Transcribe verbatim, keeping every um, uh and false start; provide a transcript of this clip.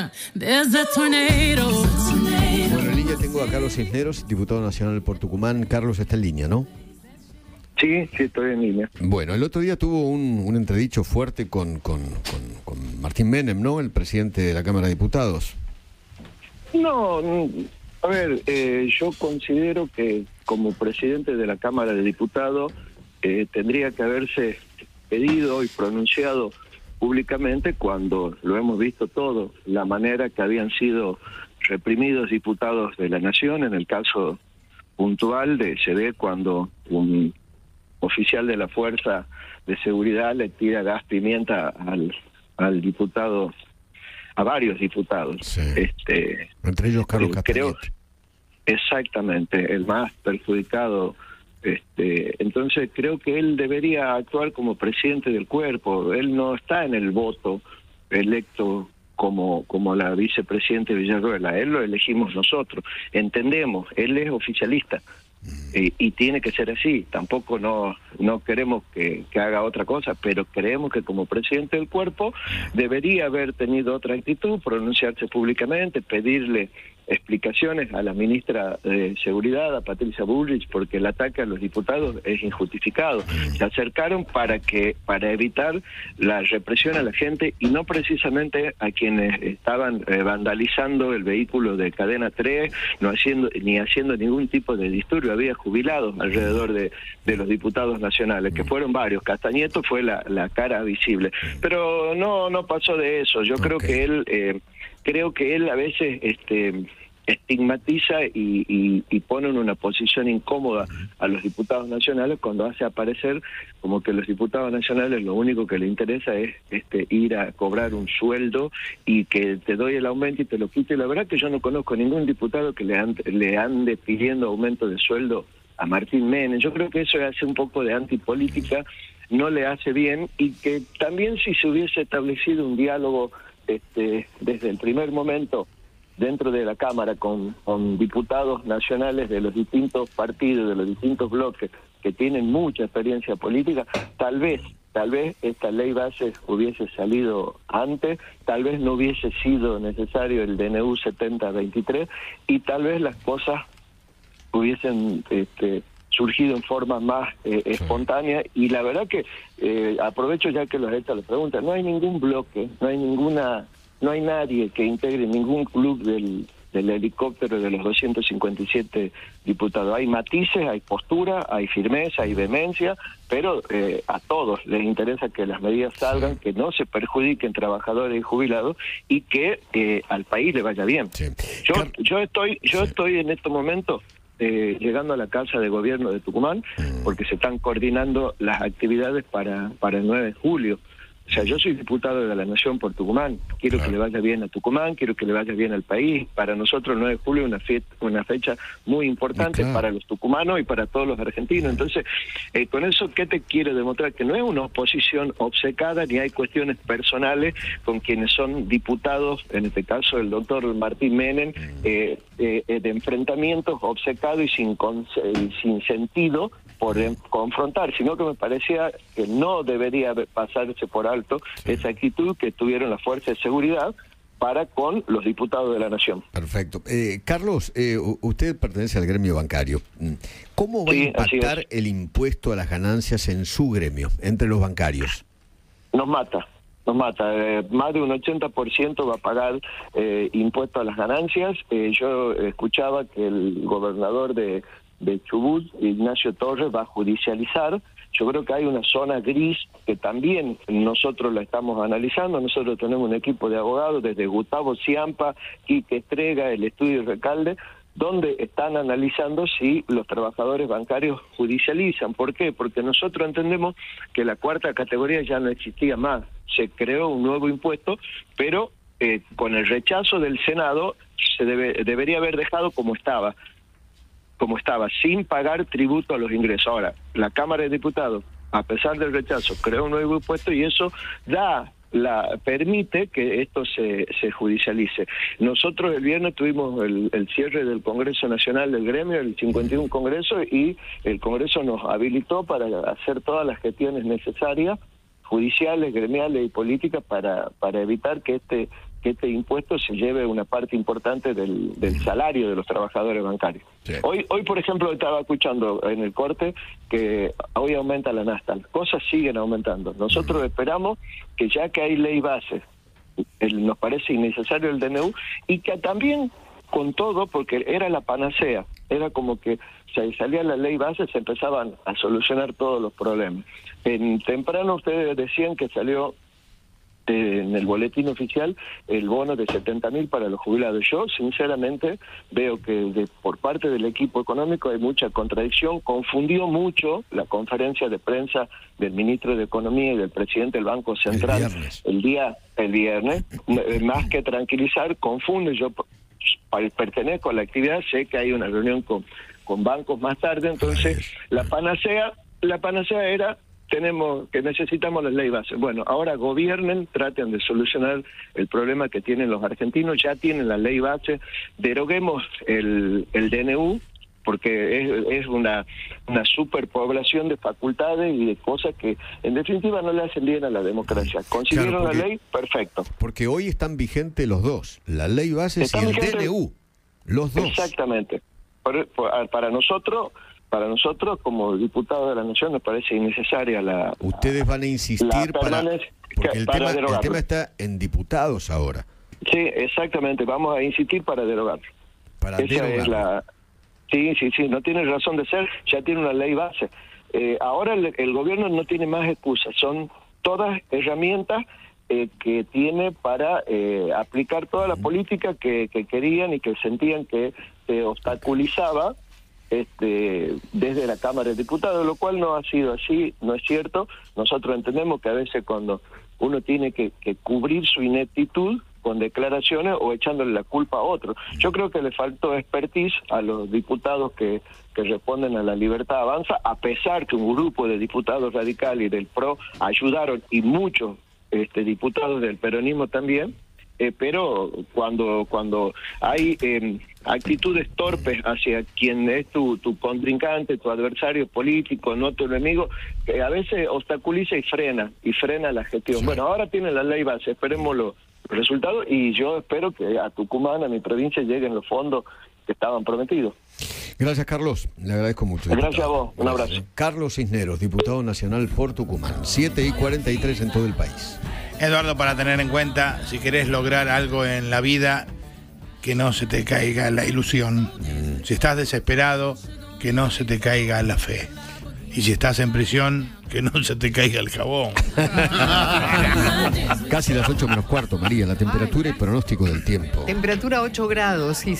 Bueno, en línea tengo a Carlos Cisneros, diputado nacional por Tucumán. Carlos está en línea, ¿no? Sí, sí, estoy en línea. Bueno, el otro día tuvo un, un entredicho fuerte con, con, con, con Martín Menem, ¿no? El presidente de la Cámara de Diputados. No, a ver, eh, yo considero que como presidente de la Cámara de Diputados eh, tendría que haberse pedido y pronunciado públicamente cuando lo hemos visto todo, la manera que habían sido reprimidos diputados de la Nación, en el caso puntual de se ve cuando un oficial de la Fuerza de Seguridad le tira gas pimienta al, al diputado, a varios diputados. Sí. Este, Entre ellos Carlos eh, creo, Castañete. exactamente, el más perjudicado. Este, entonces creo que él debería actuar como presidente del cuerpo. Él no está en el voto electo como como la vicepresidente Villarruela. Él lo elegimos nosotros. Entendemos, él es oficialista. Eh, y tiene que ser así. Tampoco no no queremos que, que haga otra cosa, pero creemos que como presidente del cuerpo debería haber tenido otra actitud, pronunciarse públicamente, pedirle explicaciones a la ministra de Seguridad, a Patricia Bullrich, porque el ataque a los diputados es injustificado. Se acercaron para que para evitar la represión a la gente y no precisamente a quienes estaban eh, vandalizando el vehículo de Cadena tres, no haciendo ni haciendo ningún tipo de disturbio. Había jubilados alrededor de, de los diputados nacionales, que fueron varios. Castañeto fue la, la cara visible, pero no no pasó de eso. Yo creo Okay. que él eh, creo que él a veces este estigmatiza y, y, y pone en una posición incómoda a los diputados nacionales cuando hace aparecer como que los diputados nacionales lo único que le interesa es este ir a cobrar un sueldo y que te doy el aumento y te lo quito. Y la verdad que yo no conozco ningún diputado que le, ande, le ande pidiendo aumento de sueldo a Martín Menem. Yo creo que eso hace un poco de antipolítica, no le hace bien, y que también si se hubiese establecido un diálogo este, desde el primer momento dentro de la Cámara con, con diputados nacionales de los distintos partidos, de los distintos bloques que tienen mucha experiencia política, tal vez, tal vez esta ley base hubiese salido antes, tal vez no hubiese sido necesario el D N U setenta veintitrés y tal vez las cosas hubiesen este, surgido en forma más eh, espontánea. Y la verdad que eh, aprovecho ya que los esta lo preguntan, no hay ningún bloque, no hay ninguna... No hay nadie que integre ningún club del, del helicóptero de los doscientos cincuenta y siete diputados. Hay matices, hay postura, hay firmeza, hay vehemencia, pero eh, a todos les interesa que las medidas salgan, que no se perjudiquen trabajadores y jubilados y que eh, al país le vaya bien. Sí. Yo, Car- yo estoy, yo sí. estoy en estos momentos eh, llegando a la Casa de Gobierno de Tucumán Mm. porque se están coordinando las actividades para, para el nueve de julio. O sea, yo soy diputado de la Nación por Tucumán. Quiero Claro. que le vaya bien a Tucumán, quiero que le vaya bien al país. Para nosotros el nueve de julio es una, fe una fecha muy importante Claro. para los tucumanos y para todos los argentinos. Entonces, eh, con eso, ¿qué te quiero demostrar? Que no es una oposición obcecada, ni hay cuestiones personales con quienes son diputados, en este caso el doctor Martín Menem, eh, eh, de enfrentamientos obcecados y sin, y sin sentido por eh, confrontar, sino que me parecía que no debería pasarse por alto sí. esa actitud que tuvieron las fuerzas de seguridad para con los diputados de la Nación. Perfecto. Eh, Carlos, eh, usted pertenece al gremio bancario. ¿Cómo va sí, a impactar el impuesto a las ganancias en su gremio, entre los bancarios? Nos mata. Nos mata, eh, más de un ochenta por ciento va a pagar eh, impuesto a las ganancias. Eh, yo escuchaba que el gobernador de, de Chubut, Ignacio Torres, va a judicializar. Yo creo que hay una zona gris que también nosotros la estamos analizando. Nosotros tenemos un equipo de abogados desde Gustavo Ciampa, Quique Estrega, el estudio Recalde, donde están analizando si los trabajadores bancarios judicializan. ¿Por qué? Porque nosotros entendemos que la cuarta categoría ya no existía más. Se creó un nuevo impuesto, pero eh, con el rechazo del Senado se debe, debería haber dejado como estaba, como estaba, sin pagar tributo a los ingresos. Ahora, la Cámara de Diputados, a pesar del rechazo, creó un nuevo impuesto y eso da... la permite que esto se, se judicialice. Nosotros el viernes tuvimos el, el cierre del Congreso Nacional del Gremio, el cincuenta y uno Congreso, y el Congreso nos habilitó para hacer todas las gestiones necesarias, judiciales, gremiales y políticas, para, para evitar que este que este impuesto se lleve una parte importante del, del salario de los trabajadores bancarios. Sí. Hoy, hoy, por ejemplo, estaba escuchando en el corte que hoy aumenta la nafta. Las cosas siguen aumentando. Nosotros esperamos que ya que hay ley base, el, nos parece innecesario el D N U, y que también con todo, porque era la panacea, era como que si salía la ley base se empezaban a solucionar todos los problemas. En temprano ustedes decían que salió en el boletín oficial el bono de setenta mil para los jubilados. Yo sinceramente veo que de, por parte del equipo económico hay mucha contradicción, confundió mucho la conferencia de prensa del ministro de Economía y del presidente del Banco Central el, el día el viernes, más que tranquilizar, confunde. Yo pertenezco a la actividad, sé que hay una reunión con, con bancos más tarde, entonces la panacea, la panacea era tenemos que necesitamos la ley base. Bueno, ahora gobiernen, traten de solucionar el problema que tienen los argentinos, ya tienen la ley base, deroguemos el, el D N U, porque es, es una, una superpoblación de facultades y de cosas que en definitiva no le hacen bien a la democracia. Consiguieron claro, porque, la ley, perfecto. Porque hoy están vigentes los dos, la ley base y el vigentes, D N U, los dos. Exactamente. Para, para nosotros... Para nosotros, como diputados de la Nación, nos parece innecesaria la... Ustedes van a insistir para... Porque el, para tema, el tema está en diputados ahora. Sí, exactamente. Vamos a insistir para derogarlo. Para Esa derogarlo. Es la... Sí, sí, sí. No tiene razón de ser. Ya tiene una ley base. Eh, ahora el, el gobierno no tiene más excusas. Son todas herramientas eh, que tiene para eh, aplicar toda la política que, que querían y que sentían que se obstaculizaba Este, desde la Cámara de Diputados, lo cual no ha sido así, no es cierto. Nosotros entendemos que a veces cuando uno tiene que, que cubrir su ineptitud con declaraciones o echándole la culpa a otro. Yo creo que le faltó expertise a los diputados que, que responden a la Libertad Avanza, a pesar que un grupo de diputados radicales y del P R O ayudaron, y muchos este, diputados del peronismo también, eh, pero cuando, cuando hay... Eh, actitudes torpes hacia quien es tu, tu contrincante, tu adversario político, no tu enemigo, que a veces obstaculiza y frena, y frena la gestión. Sí. Bueno, ahora tiene la ley base, esperemos los resultados, y yo espero que a Tucumán, a mi provincia, lleguen los fondos que estaban prometidos. Gracias, Carlos, le agradezco mucho. Gracias diputado. A vos, un Gracias. abrazo. Carlos Cisneros, diputado nacional por Tucumán, siete y cuarenta y tres en todo el país. Eduardo, para tener en cuenta, si querés lograr algo en la vida, que no se te caiga la ilusión. Mm. Si estás desesperado, que no se te caiga la fe. Y si estás en prisión, que no se te caiga el jabón. Casi las ocho menos cuarto, María, la temperatura y pronóstico del tiempo. Temperatura ocho grados, sí.